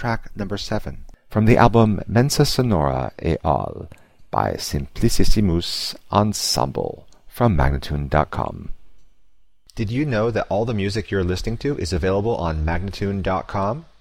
track number 7, from the album Mensa Sonora et al. By Simplicissimus Ensemble from Magnatune.com. Did you know that all the music you're listening to is available on Magnatune.com?